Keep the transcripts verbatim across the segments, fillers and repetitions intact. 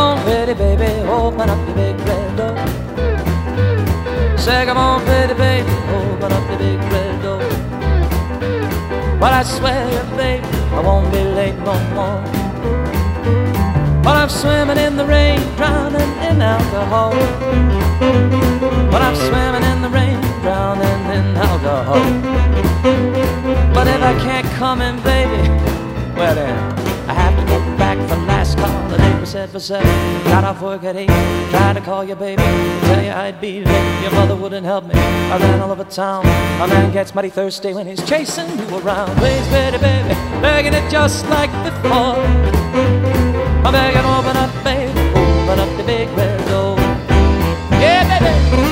on, pretty baby, open up the big red door. Say, come on, pretty baby, open up the big red door. But I swear, baby, I won't be late no more. But I'm swimming in the rain, drowning in alcohol. But I'm swimming in the rain, drowning in alcohol. But if I can't come in, baby, well then, I have to get back from last call. The neighbor said for seven, got off work at eight. Tried to call you, baby, tell you I'd be late. Your mother wouldn't help me, I ran all over town. A man gets mighty thirsty when he's chasing you around. Please, pretty baby, begging it just like before. I'm begging, open up, baby, open up the big red door. Yeah, baby.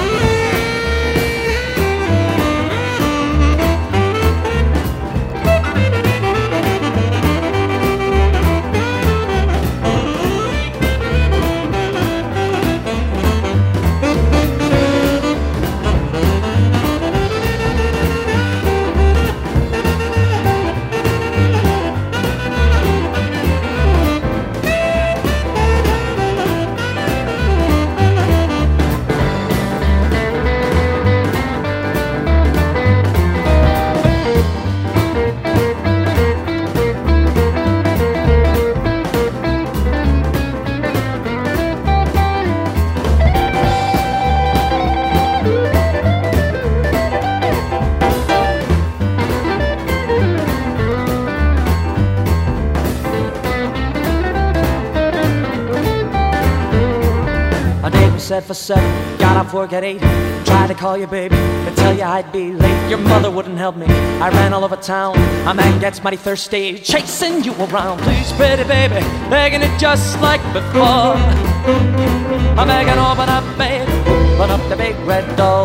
Said for seven, got off work at eight. Tried to call you, baby, to tell you I'd be late. Your mother wouldn't help me, I ran all over town. A man gets mighty thirsty, chasing you around. Please, pretty baby, begging it just like before. I'm begging, open up, baby, open up the big red door.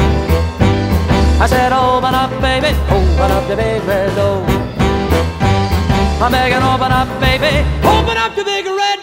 I said, open up, baby, open up the big red door. I'm begging, open up, baby, open up the big red door.